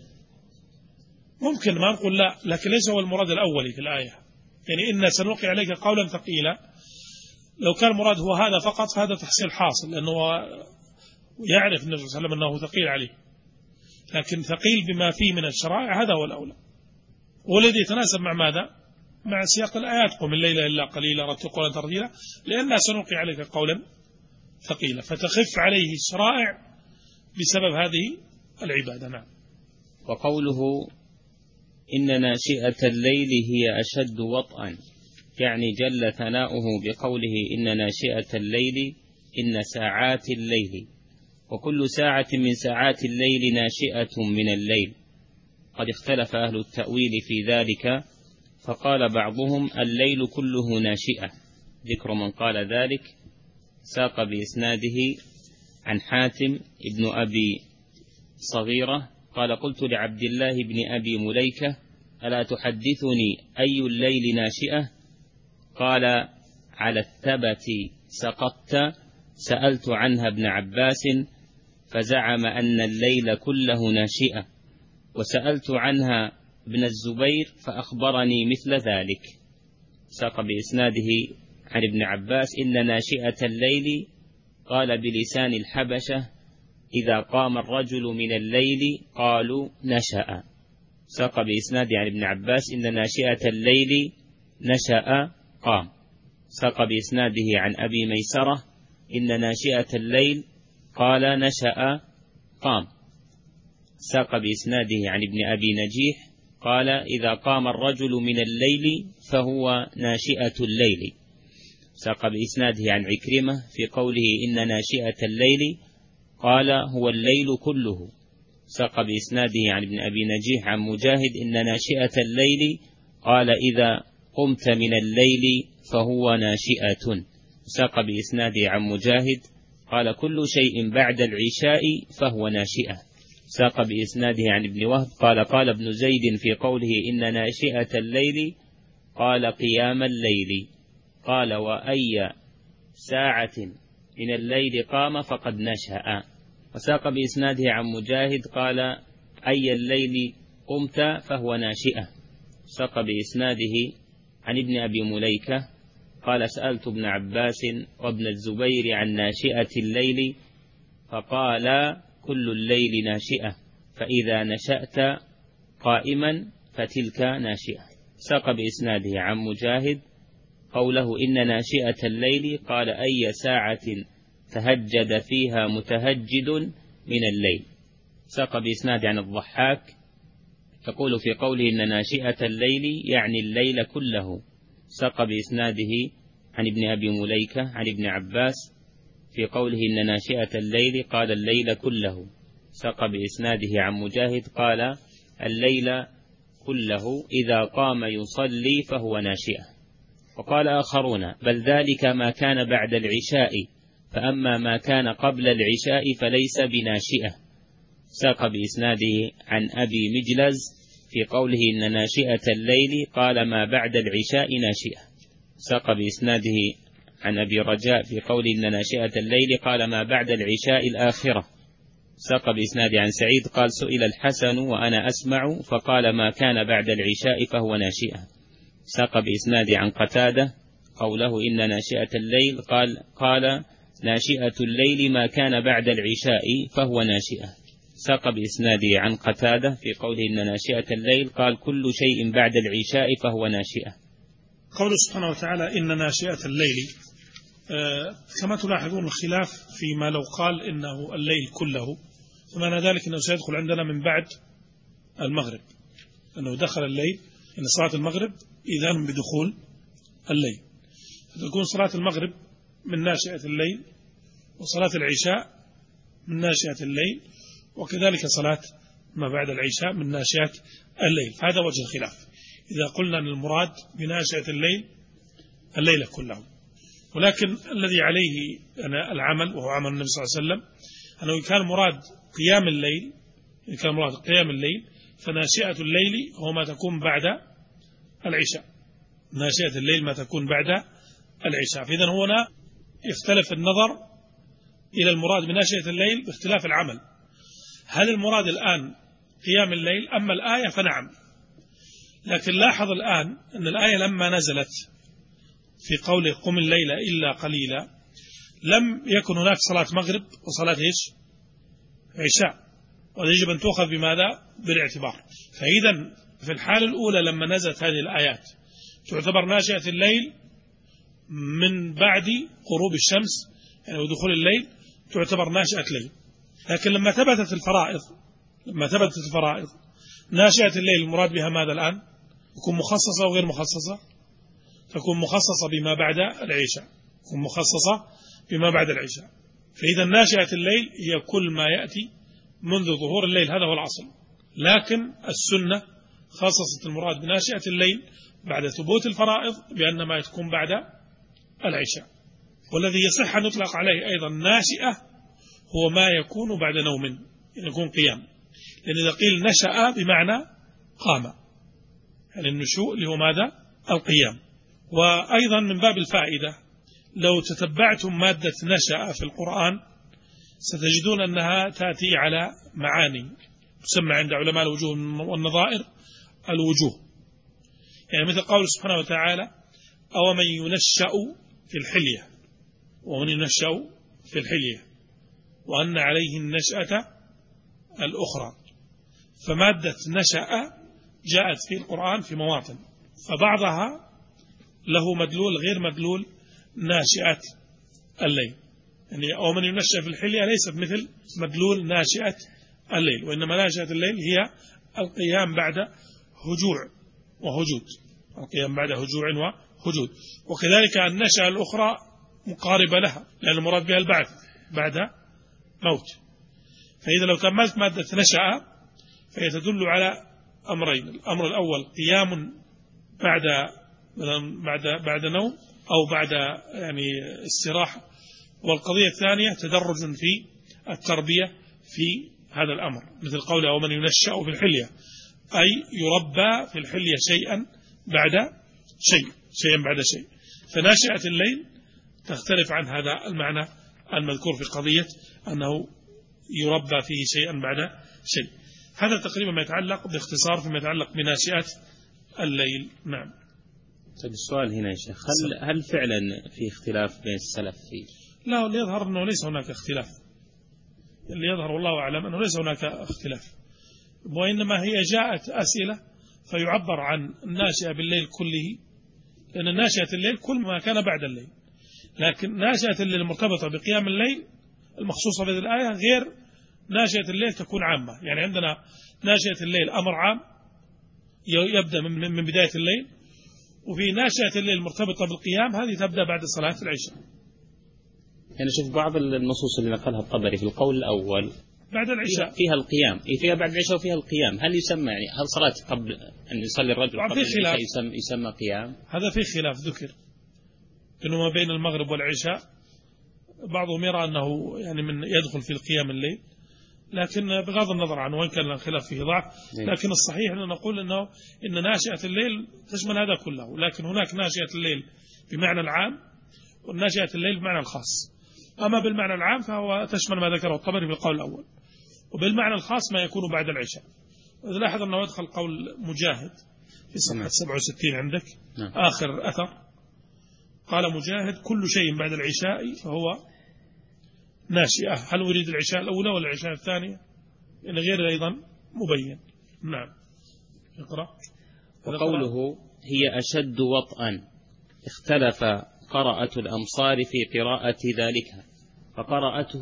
Speaker 1: ممكن ما نقول لا، لكن ليس هو المراد الأولي في الآية، يعني إنا سنلقي عليك قولا ثقيلا لو كان المراد هو هذا فقط فهذا تحصيل حاصل، لأنه يعرف النبي صلى الله عليه وسلم أنه ثقيل عليه، لكن ثقيل بما فيه من الشرائع هذا هو الأولى، والذي يتناسب مع ماذا؟ مع سياق الآيات قم الليل إلا قليلا رتل قولا ترتيلا، لأننا سنلقي عليك قولا ثقيلا، فتخف عليه الشرائع بسبب هذه العبادة. نعم.
Speaker 2: وقوله إن ناشئة الليل هي أشد وطئا، يعني جل ثناؤه بقوله إن ناشئة الليل إن ساعات الليل، وكل ساعة من ساعات الليل ناشئة من الليل. قد اختلف أهل التأويل في ذلك، فقال بعضهم الليل كله ناشئة، ذكر من قال ذلك ساق بإسناده عن حاتم ابن أبي صغيرة قال قلت لعبد الله بن أبي مليكة ألا تحدثني أي الليل ناشئة؟ قال على الثبت سقطت، سألت عنها ابن عباس فزعم أن الليل كله ناشئة، وسألت عنها ابن الزبير فأخبرني مثل ذلك. ساق بإسناده عن ابن عباس إن ناشئة الليل قال بلسان الحبشة إذا قام الرجل من الليل قالوا نشأ. ساق بإسناده عن ابن عباس إن ناشئة الليل نشأ قام. ساق بإسناده عن أبي ميسرة إن ناشئة الليل قال نشأ قام. ساق بإسناده عن ابن أبي نجيح قال إذا قام الرجل من الليل فهو ناشئة الليل. ساق بإسناده عن عكرمة في قوله إن ناشئة الليل قال هو الليل كله. ساق بإسناده عن ابن أبي نجيح عن مجاهد إن ناشئة الليل قال إذا قمت من الليل فهو ناشئة. ساق بإسناده عن مجاهد قال كل شيء بعد العشاء فهو ناشئة. ساق بإسناده عن ابن وهب قال قال ابن زيد في قوله إن ناشئة الليل قال قيام الليل، قال وأي ساعة من الليل قام فقد نشأ. وساق بإسناده عن مجاهد قال أي الليل قمت فهو ناشئة. ساق بإسناده عن ابن أبي مليكة قال سألت ابن عباس وابن الزبير عن ناشئة الليل فقال كل الليل ناشئة، فإذا نشأت قائما فتلك ناشئة. ساق بإسناده عن مجاهد قوله إن ناشئة الليل قال أي ساعة تهجد فيها متهجد من الليل. ساق بإسناده عن الضحاك تقول في قوله إن ناشئة الليل يعني الليل كله. ساق بإسناده عن ابن أبي مليكة عن ابن عباس في قوله إن ناشئة الليل قال الليل كله. ساق بإسناده عن مجاهد قال الليل كله إذا قام يصلي فهو ناشئة. وقال آخرون بل ذلك ما كان بعد العشاء، فأما ما كان قبل العشاء فليس بناشئة. ساق بإسناده عن أبي مجلز في قوله إن ناشئة الليل قال ما بعد العشاء ناشئة. ساق بإسناده عن أبي رجاء في قوله إن ناشئة الليل قال ما بعد العشاء الآخرة. ساق بإسناده عن سعيد قال سئل الحسن وأنا أسمع فقال ما كان بعد العشاء فهو ناشئة. ساق بإسناده عن قتادة قوله إن ناشئة الليل قال قال ناشئة الليل ما كان بعد العشاء فهو ناشئة. ساق بإسناده عن قتادة في قوله إن ناشئة الليل قال كل شيء بعد العشاء فهو ناشئة.
Speaker 1: قوله سبحانه وتعالى إن ناشئة الليل، آه كما تلاحظون الخلاف فيما لو قال إنه الليل كله، فمعنى ذلك أنه سيدخل عندنا من بعد المغرب، أنه دخل الليل، إن صلاة المغرب إذان بدخول الليل، فتكون صلاة المغرب من ناشئة الليل، وصلاة العشاء من ناشئة الليل، وكذلك صلاة ما بعد العشاء من ناشئة الليل. فهذا وجه الخلاف إذا قلنا أن المراد بناشئة الليل الليل كله. ولكن الذي عليه العمل وهو عمل النبي صلى الله عليه وسلم أنه كان مراد قيام الليل، كان مراد قيام الليل، فناشئة الليل هو ما تكون بعد العشاء، ناشئة الليل ما تكون بعد العشاء. فإذا هنا يختلف النظر إلى المراد بناشئة الليل باختلاف العمل. هل المراد الآن قيام الليل؟ أما الآية فنعم، لكن لاحظ الآن أن الآية لما نزلت في قوله قم الليل إلا قليلا لم يكن هناك صلاة مغرب وصلاة إيش؟ عشاء، ويجب أن تؤخذ بماذا؟ بالاعتبار. فإذا في الحالة الأولى لما نزلت هذه الآيات تعتبر ناشئة الليل من بعد غروب الشمس يعني ودخول الليل تعتبر ناشئة ليل. لكن لما ثبتت الفرائض لما ثبتت الفرائض ناشئة الليل المراد بها ماذا الآن؟ تكون مخصصة وغير مخصصة؟ تكون مخصصة بما بعد العشاء، تكون مخصصة بما بعد العشاء. فإذا ناشئة الليل هي كل ما يأتي منذ ظهور الليل، هذا هو الأصل. لكن السنة خصصت المراد بناشئة الليل بعد ثبوت الفرائض بأن ما تكون بعد العشاء. والذي يصح أن نطلق عليه أيضا ناشئة هو ما يكون بعد نوم، يكون قيام، لأن إذا قيل نشأ بمعنى قام، يعني النشوء اللي هو ماذا؟ القيام. وأيضا من باب الفائدة لو تتبعتم مادة نشأ في القرآن ستجدون أنها تأتي على معاني تسمى عند علماء الوجوه والنظائر الوجوه، يعني مثل قول سبحانه وتعالى أو من ينشأ في الحلية، ومن ينشأ في الحلية وأن عليه النشأة الأخرى. فمادة نشأ جاءت في القرآن في مواطن، فبعضها له مدلول غير مدلول ناشئة الليل، يعني أو من ينشأ في الحلية ليست مثل مدلول ناشئة الليل، وإنما ناشئة الليل هي القيام بعد هجوع وهجود، القيام بعد هجوع وهجود. وكذلك النشأة الأخرى مقاربة لها، لأن المراد بها البعث بعد موت. فإذا لو تأملت مادة نشأ فهي تدل على أمرين: الأمر الأول قيام بعد بعد بعد نوم أو بعد يعني استراحة، والقضية الثانية تدرج في التربية في هذا الأمر، مثل قوله ومن ينشأ في الحلية، أي يربى في الحلية شيئا بعد شيء شيئا بعد شيء. فناشئة الليل تختلف عن هذا المعنى المذكور في قضية أنه يربى فيه شيئا بعد شيء. هذا تقريبا ما يتعلق باختصار فيما يتعلق بناشئة الليل. نعم.
Speaker 2: طيب السؤال هنا يا شيخ، هل هل فعلا في اختلاف بين السلف فيه؟
Speaker 1: لا، اللي يظهر أنه ليس هناك اختلاف، اللي يظهر والله أعلم أنه ليس هناك اختلاف، وإنما هي جاءت أسئلة فيعبر عن الناشئة بالليل كله، لأن ناشئة الليل كل ما كان بعد الليل، لكن ناشئة الليل المرتبطة بقيام الليل المخصوصة في هذه الآية غير ناشئة الليل تكون عامة. يعني عندنا ناشئة الليل أمر عام يبدأ من بداية الليل، وفي ناشئة الليل المرتبطة بالقيام هذه تبدأ بعد صلاة العشاء.
Speaker 2: يعني شوف بعض النصوص اللي نقلها الطبري في القول الأول
Speaker 1: بعد العشاء
Speaker 2: فيها القيام، فيها بعد العشاء وفيها القيام، هل يسمى يعني هل صلاة قبل أن يصلي الرجل قبل العشاء يسمى, يسمى قيام؟
Speaker 1: هذا في خلاف ذكر إنه ما بين المغرب والعشاء، بعضهم يرى أنه يعني من يدخل في القيام الليل، لكن بغض النظر عنه وإن كان الخلاف فيه ضعف، لكن الصحيح أن نقول أنه إن ناشئة الليل تشمل هذا كله، لكن هناك ناشئة الليل بمعنى العام وناشئة الليل بمعنى الخاص. أما بالمعنى العام فهو تشمل ما ذكره الطبري في القول الأول، وبالمعنى الخاص ما يكون بعد العشاء. لاحظ أنه يدخل قول مجاهد في صفحة سبعة وستين عندك آخر أثر، قال مجاهد كل شيء بعد العشاء فهو ناشئة. هل يريد العشاء الأولى ولا العشاء الثانية؟ إن غير أيضا مبين. نعم. اقرأ.
Speaker 2: وقوله هي أشد وطئا اختلف قراءة الأمصار في قراءة ذلك، فقراءته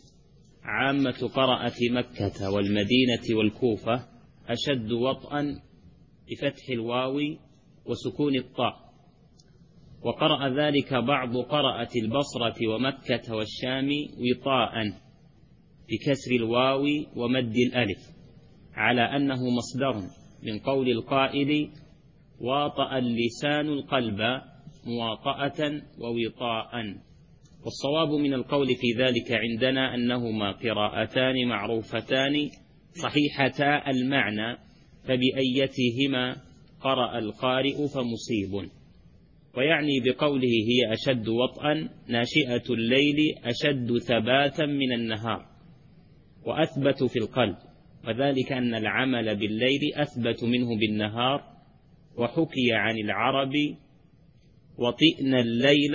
Speaker 2: عامة قراءة مكة والمدينة والكوفة أشد وطئا بفتح الواو وسكون الطاء، وقرأ ذلك بعض قراءة البصرة ومكة والشام وطاء بكسر الواو ومد الألف، على أنه مصدر من قول القائل واطأ اللسان القلب مواطأة ووطاء. والصواب من القول في ذلك عندنا أنهما قراءتان معروفتان صحيحتا المعنى، فبأيتهما قرأ القارئ فمصيب. ويعني بقوله هي أشد وطئا ناشئة الليل أشد ثباتا من النهار وأثبت في القلب، وذلك أن العمل بالليل أثبت منه بالنهار. وحكي عن العرب وطئنا الليل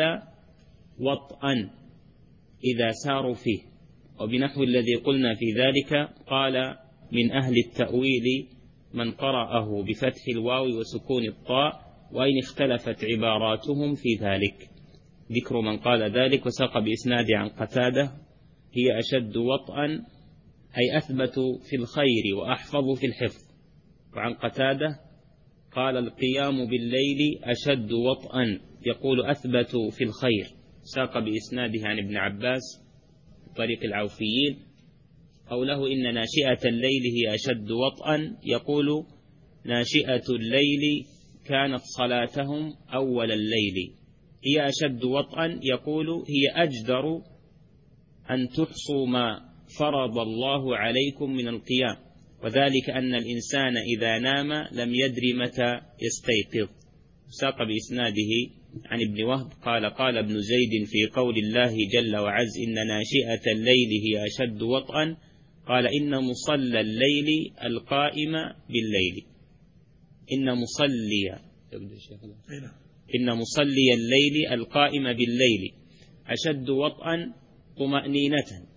Speaker 2: وطئا إذا ساروا فيه، وبنحو الذي قلنا في ذلك قال من أهل التأويل من قرأه بفتح الواو وسكون الطاء، وإن اختلفت عباراتهم في ذلك. ذكر من قال ذلك وساق بإسناد عن قتادة هي أشد وطئا أي أثبت في الخير وأحفظ في الحفظ. وعن قتادة قال القيام بالليل أشد وطئا يقول أثبت في الخير، ساق بإسناده عن ابن عباس طريق العوفيين قوله إن ناشئة الليل هي أشد وطئا يقول ناشئة الليل كانت صلاتهم أول الليل، هي أشد وطئا يقول هي أجدر أن تحصوا ما فرض الله عليكم من القيام، وذلك أن الإنسان إذا نام لم يدري متى يستيقظ، ساق بإسناده عن ابن وهب قال قال ابن زيد في قول الله جل وعز إن ناشئة الليل هي أشد وطئا قال إن مصلى الليل القائم بالليل إن مصلي إن مصلي الليل القائم بالليل أشد وطئا طمأنينة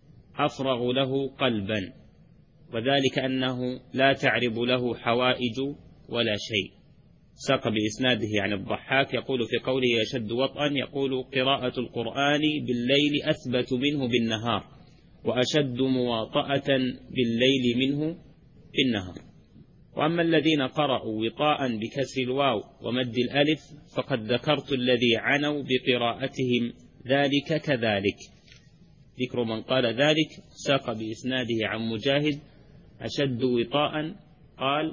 Speaker 2: أفرغ له قلبا، وذلك أنه لا تعرض له حوائج ولا شيء. ساق بإسناده عن الضحاك يقول في قوله أشد وطئا يقول قراءة القرآن بالليل أثبت منه بالنهار، وأشد مواطأة بالليل منه بالنهار. وأما الذين قرأوا وطاء بكسر الواو ومد الألف فقد ذكرت الذي عنوا بقراءتهم ذلك كذلك. ذكر من قال ذلك ساق بإسناده عن مجاهد أشد وطاء قال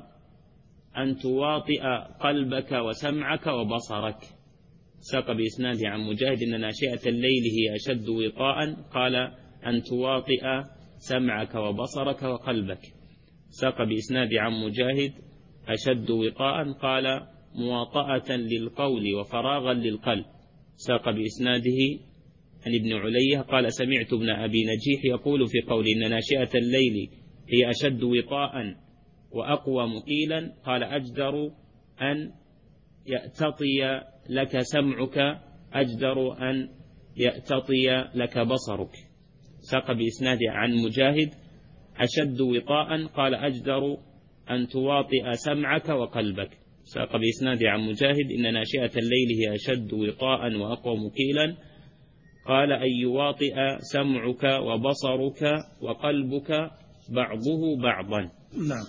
Speaker 2: أن تواطئ قلبك وسمعك وبصرك. ساق بإسناده عن مجاهد إن ناشئة الليل هي أشد وطاء قال أن تواطئ سمعك وبصرك وقلبك. ساق بإسناده عن مجاهد أشد وطاء قال مواطأة للقول وفراغا للقلب. ساق بإسناده عن ابن علية قال سمعت ابن أبي نجيح يقول في قول إن ناشئة الليل هي أشد وطاء وأقوى مقيلا قال أجدر أن يأتطي لك سمعك أجدر أن يأتطي لك بصرك. ساق بإسناد عن مجاهد أشد وطاء قال أجدر أن تواطئ سمعك وقلبك. ساق بإسناد عن مجاهد إن ناشئة الليل هي أشد وطاء وأقوى مقيلا قال أن يواطئ سمعك وبصرك وقلبك بعضه بعضا.
Speaker 1: نعم.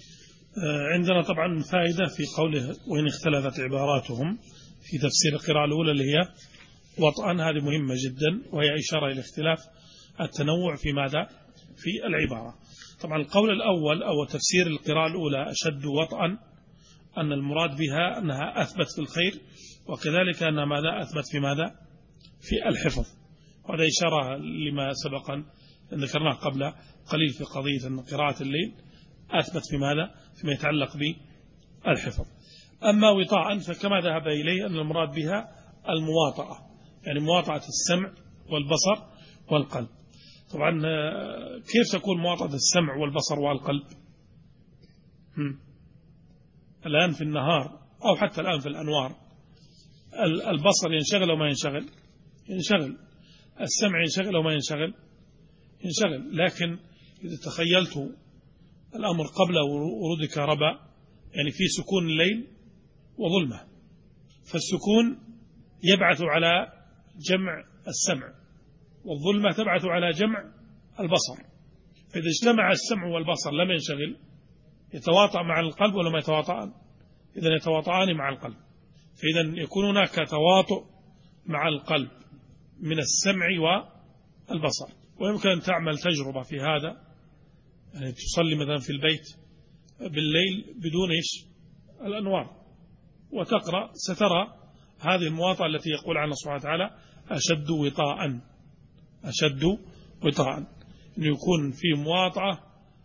Speaker 1: عندنا طبعا فائدة في قوله وإن اختلفت عباراتهم في تفسير القراءة الأولى اللي هي وطئا، هذه مهمة جدا وهي إشارة إلى اختلاف التنوع في ماذا؟ في العبارة. طبعا القول الأول أو تفسير القراءة الأولى أشد وطئا أن المراد بها أنها أثبت في الخير، وكذلك أن ماذا أثبت في ماذا؟ في الحفظ. وهذا إشارة لما سبق أن ذكرناه قبل قليل في قضية أن قراءة الليل أثبت في ماذا؟ فيما يتعلق بالحفظ. أما وطاء فكما ذهب إليه أن المراد بها المواطأة، يعني مواطأة السمع والبصر والقلب. طبعا كيف تكون مواطأة السمع والبصر والقلب؟ هم. الآن في النهار أو حتى الآن في الأنوار البصر ينشغل أو ما ينشغل؟ ينشغل. السمع ينشغل أو ما ينشغل؟ ينشغل. لكن إذا تخيلت الأمر قبل ورود كهرباء، يعني في سكون الليل وظلمة، فالسكون يبعث على جمع السمع والظلمة تبعث على جمع البصر. فإذا اجتمع السمع والبصر لم ينشغل، يتواطأ مع القلب ولا ما يتواطأان؟ إذن يتواطئان مع القلب. فإذا يكون هناك تواطؤ مع القلب من السمع والبصر. ويمكن أن تعمل تجربة في هذا، يعني تصلي مثلا في البيت بالليل بدون إيش الأنوار وتقرأ، سترى هذه المواطأة التي يقول عنها سبحانه وتعالى أشد وطاء. أشد وطاء أن يكون في مواطأة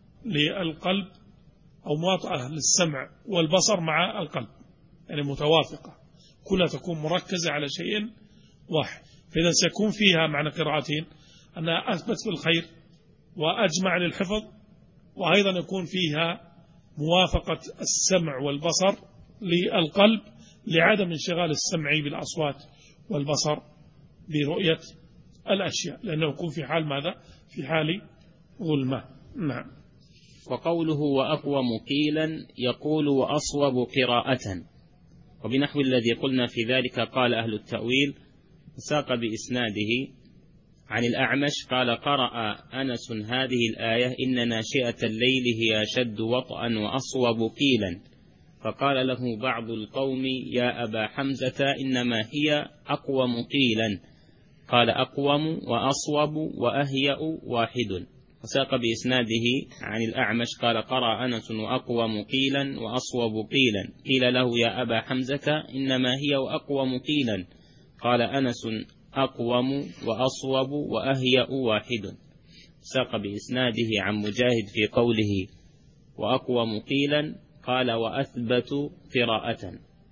Speaker 1: للقلب أو مواطأة للسمع والبصر مع القلب، يعني متوافقة، كلها تكون مركزة على شيء واحد. فإذا سيكون فيها معنى قراءتين أنها أثبت في الخير وأجمع للحفظ، وأيضا يكون فيها موافقة السمع والبصر للقلب لعدم انشغال السمع بالأصوات والبصر برؤية الأشياء، لأنه يكون في حال ماذا؟ في حال ظلمة. نعم.
Speaker 2: وقوله وأقوى مقيلا يقول وأصوب قراءة، وبنحو الذي قلنا في ذلك قال أهل التأويل. ساق بإسناده عن الأعمش قال قرأ أنس هذه الآية إن ناشئة الليل هي أشد وطئا وأصوب قيلا، فقال له بعض القوم يا أبا حمزة إنما هي أقوم قيلا، قال أقوم وأصوب وأهيأ واحد. وساق بإسناده عن الأعمش قال قرأ أنس وأقوم قيلا وأصوب قيلا، قيل له يا أبا حمزة إنما هي وأقوم قيلا، قال أنس أقوم وأصوب وأهيأ واحد. ساق بإسناده عن مجاهد في قوله وأقوم قيلا قال وأثبت قراءة،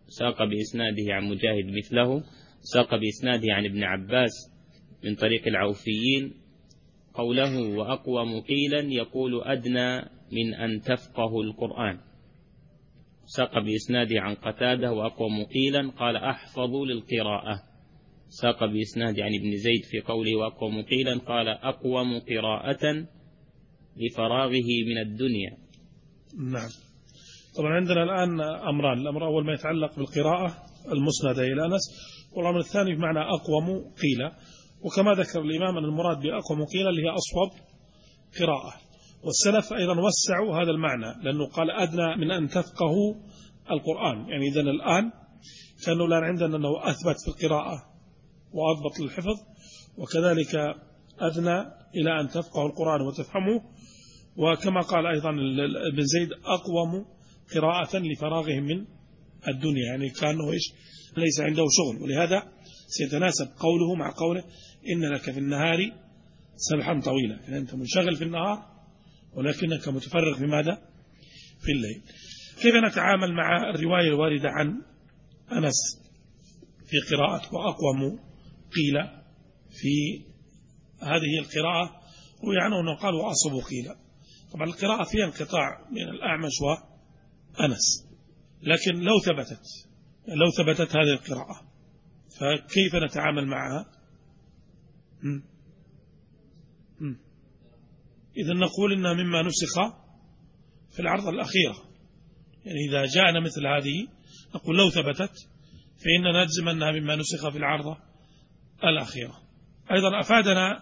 Speaker 2: ساق بإسناده عن مجاهد مثله، ساق بإسناده عن ابن عباس من طريق العوفيين قوله وأقوم قيلا يقول أدنى من أن تفقه القرآن. ساق بإسناده عن قتادة وأقوم قيلا قال أحفظ للقراءة. ساق بإسناده عن ابن زيد في قوله وأقوم قيلا قال أقوم قراءة لفراغه من الدنيا.
Speaker 1: نعم. طبعا عندنا الآن أمران، الأمر الأول ما يتعلق بالقراءة المسندة إلى أنس، والأمر الثاني بمعنى أقوم قيل. وكما ذكر الإمام أن المراد بأقوم قيل اللي هي أصوب قراءة، والسلف أيضا وسعوا هذا المعنى لأنه قال أدنى من أن تفقهوا القرآن. يعني إذن الآن كانوا الآن عندنا أنه أثبت في القراءة وأضبط للحفظ، وكذلك أدنى إلى أن تفقهوا القرآن وتفهموه. وكما قال أيضا ابن زيد أقوم قراءة لفراغهم من الدنيا، يعني كانه إيش ليس عنده شغل. ولهذا سيتناسب قوله مع قوله إن لك في النهار سبحا طويلا، يعني أنت منشغل في النهار ولكنك متفرغ في ماذا؟ في الليل. كيف نتعامل مع الرواية الواردة عن أنس في قراءة وأقوم قيل؟ في هذه القراءة ويعني أنه قال وأصب قيل. طبعا القراءة فيها انقطاع بين الأعمش وأنس، لكن لو ثبتت لو ثبتت هذه القراءة فكيف نتعامل معها؟ إذا نقول إنها مما نسخ في العرض الأخيرة. يعني إذا جاءنا مثل هذه نقول لو ثبتت فإننا نجزم أنها مما نسخ في العرض الأخيرة. أيضا أفادنا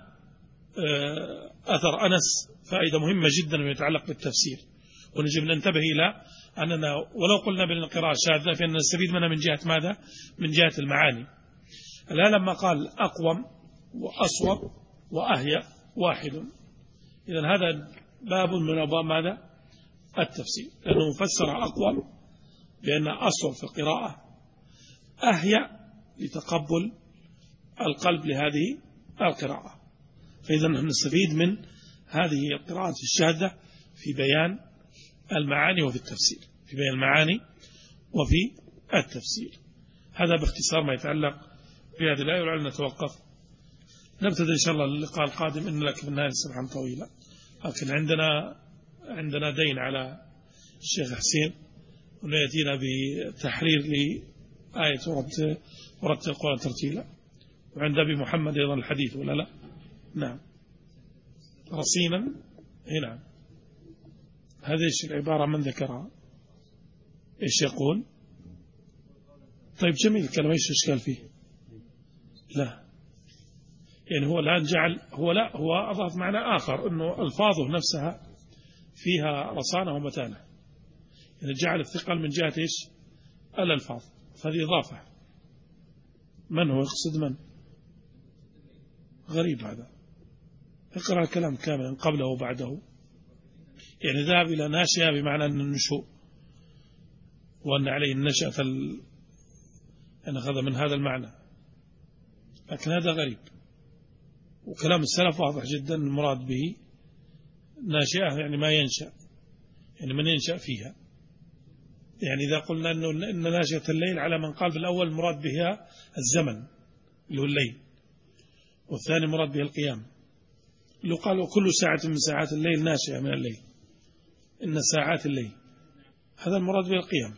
Speaker 1: أثر أنس فائدة مهمة جدا ويتعلق بالتفسير، ونجب ننتبه إلى أننا ولو قلنا بأن القراءة شاذة فإننا نستفيد منها من جهة ماذا؟ من جهة المعاني. لا لما قال أقوم وأصوب وأهيأ واحد، إذن هذا باب من أبواب ماذا؟ التفسير، لأنه مفسر أقوم بأن أصوب في القراءة، أهيأ لتقبل القلب لهذه القراءة. فإذا نحن نستفيد من هذه القراءة الشاذة في بيان المعاني وفي التفسير، في بيان المعاني وفي التفسير. هذا باختصار ما يتعلق بهذه الآية، ولعلنا نتوقف. نبتدئ إن شاء الله اللقاء القادم إن لك في النهاية سبحا طويلة. لكن عندنا عندنا دين على الشيخ حسين أنه يأتينا بتحرير لآية ورد ورد القرآن ترتيلا، وعند أبي محمد أيضا الحديث ولا لا؟ نعم رصينا. نعم هذه العبارة من ذكرها؟ إيش يقول؟ طيب جميل الكلام، إيش إشكال فيه؟ لا يعني هو الآن جعل هو لا هو أضاف معنى آخر أنه ألفاظه نفسها فيها رصانة ومتانة، يعني جعل الثقل من جهة إيش؟ الألفاظ، فهذه إضافة. من هو يقصد من؟ غريب هذا، اقرأ الكلام كاملا قبله وبعده. يعني ذهب إلى ناشئة بمعنى أن النشوء وأن عليه النشأة فال... أن أخذ من هذا المعنى، لكن هذا غريب. وكلام السلف واضح جدا المراد به ناشئة يعني ما ينشأ، يعني من ينشأ فيها. يعني إذا قلنا أنه إن ناشئة الليل على من قال بالأول المراد بها الزمن اللي هو الليل، والثاني مراد به القيام. لو قالوا كل ساعة من ساعات الليل ناشئة من الليل، إن ساعات الليل هذا المراد به القيام.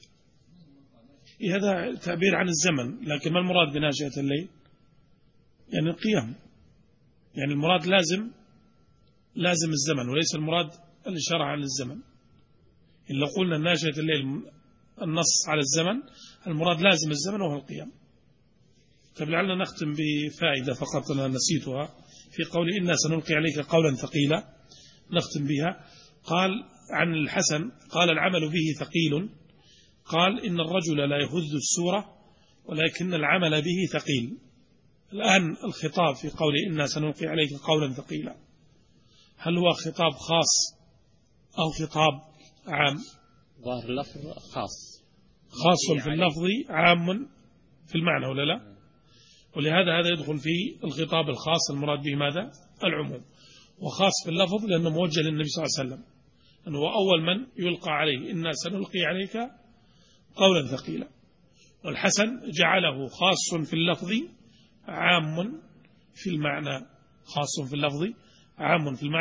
Speaker 1: هذا تعبير عن الزمن، لكن ما المراد بناشئة الليل؟ يعني القيام، يعني المراد لازم لازم الزمن، وليس المراد الإشارة عن الزمن. إن لو قلنا ناشئة الليل النص على الزمن، المراد لازم الزمن وهو القيام. طيب لعلنا نختم بفائدة فقط أنا نسيتها في قول إنا سنلقي عليك قولا ثقيلا، نختم بها. قال عن الحسن قال العمل به ثقيل، قال إن الرجل لا يهز السورة ولكن العمل به ثقيل. الآن الخطاب في قول إنا سنلقي عليك قولا ثقيلا، هل هو خطاب خاص أو خطاب عام؟
Speaker 2: ظاهر اللفظ خاص،
Speaker 1: خاص في اللفظ عام في المعنى ولا لا؟ ولهذا هذا يدخل في الخطاب الخاص المراد به ماذا؟ العموم. وخاص في اللفظ لأنه موجه للنبي صلى الله عليه وسلم، أنه هو أول من يلقى عليه إنا سنلقي عليك قولا ثقيلا. والحسن جعله خاص في اللفظ عام في المعنى، خاص في اللفظ عام في المعنى.